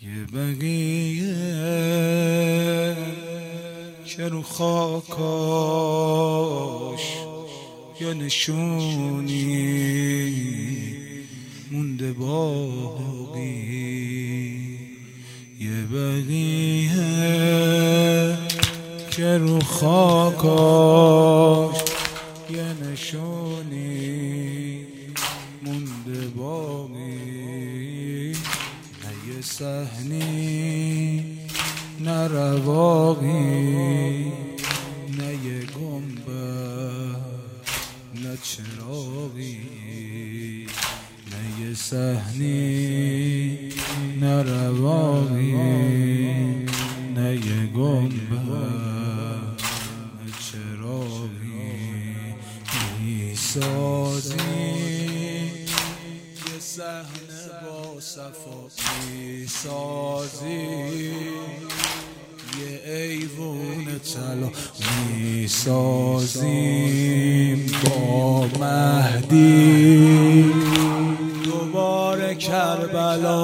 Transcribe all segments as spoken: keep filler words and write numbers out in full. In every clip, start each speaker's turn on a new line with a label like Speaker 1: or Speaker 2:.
Speaker 1: یه بقیه که رو خاکاش یه نشونی مونده باقی، یه بقیه که رو خاکاش یه نشونی مونده باقی، نه یه صحنی نه رواقی، نه یه گنبد نه چراغی، نه یه صحنی نه رواقی، نه یه گنبد نه چراغی. میسازی یه صحنه با صفا، میسازی یه ایوون طلا، میسازیم با مهدی دوباره کربلا،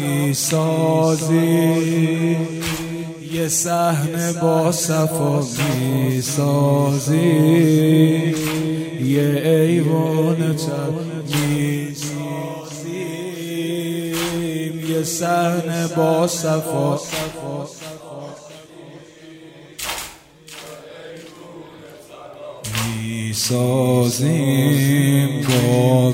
Speaker 1: میسازیم یه صحنه با صفا، میسازیم یه ایوون طلا، میسازیم یه صحنه با صفا، میسازیم با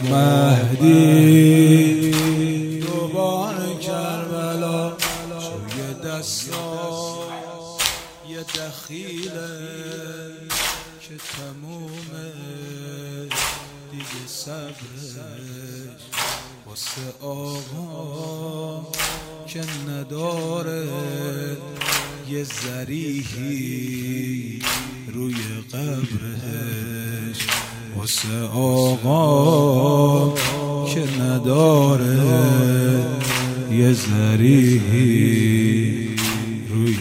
Speaker 1: مهدی دوباره کربلا. چوی دستا یه دخیله که تمومه دیگه صبرش واسه آقا که نداره یه ذریحی روی قبرش، واسه آقا که نداره یه ذریحی روی.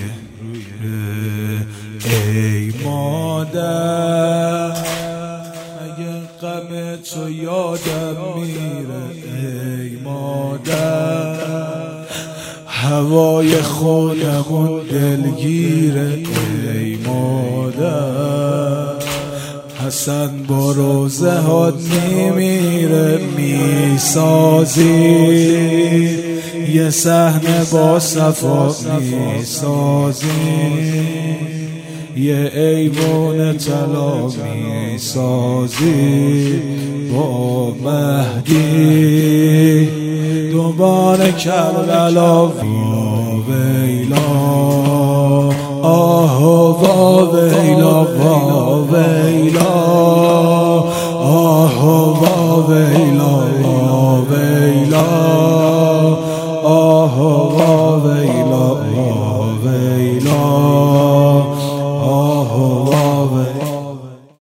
Speaker 1: ای مادر اگه غم تو یادم میره، ای مادر هوای خونمون دلگیره، ای مادر حسن با روزه ها نمیره، میسازی یه صحنه با صفا، میسازی یه ایوون طلا، میسازی با مهدی دوباره کربلا. ویلا آه وا ویلا، وا ویلا آه وا ویلا، وا ویلا آه وا ویلا، وا ویلا.